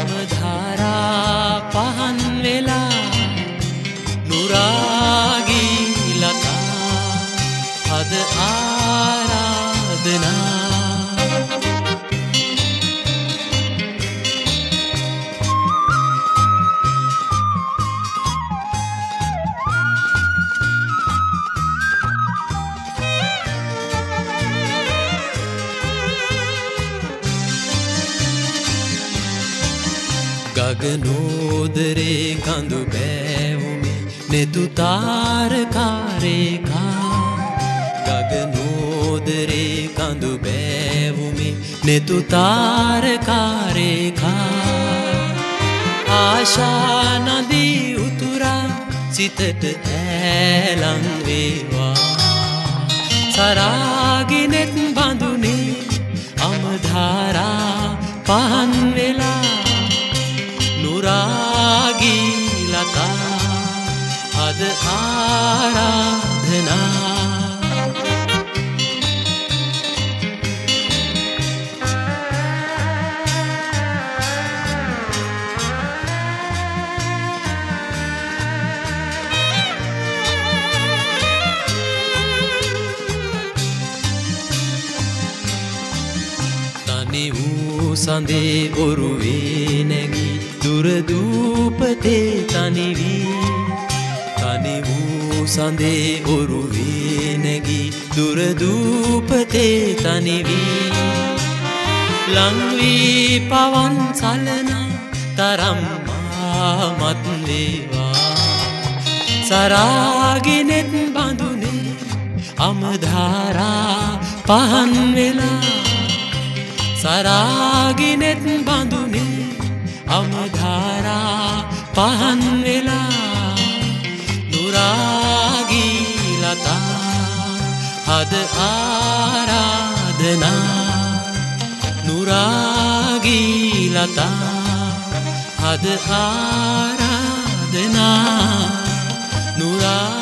අමධාරා පහන් වෙලා නුරාගී ලතා හද ආරාධනා ගගනෝදරේ කඳු බෑවුමේ නෙතු තාරකාරේකා ගගනෝදරේ කඳු බෑවුමේ නෙතු තාරකාරේකා ආශා නදී උතුරා සිතට ඈලං වේවා සරාගිනෙත් බඳුනේ අමධාරා පහන් වෙලා නුරාගී ලතා හද ආරාධනා තනි වූ සඳේ ඔරුවේ නැගී දුරදූපතේ තනිවී තනි වූ සඳේ ඔරුවේ නැගී දුරදූපතේ තනිවී ලංවී පවන් සලන තරම් මාමත් වේවා සරාගිනෙත් බඳුනේ අමධාරා පහන් වෙලා සරාගිනෙත් බඳුනේ අමධාරා පහන් වෙලා නුරාගී ලතා හද ආරාධනා නුරාගී ලතා හද ආරාධනා නුරා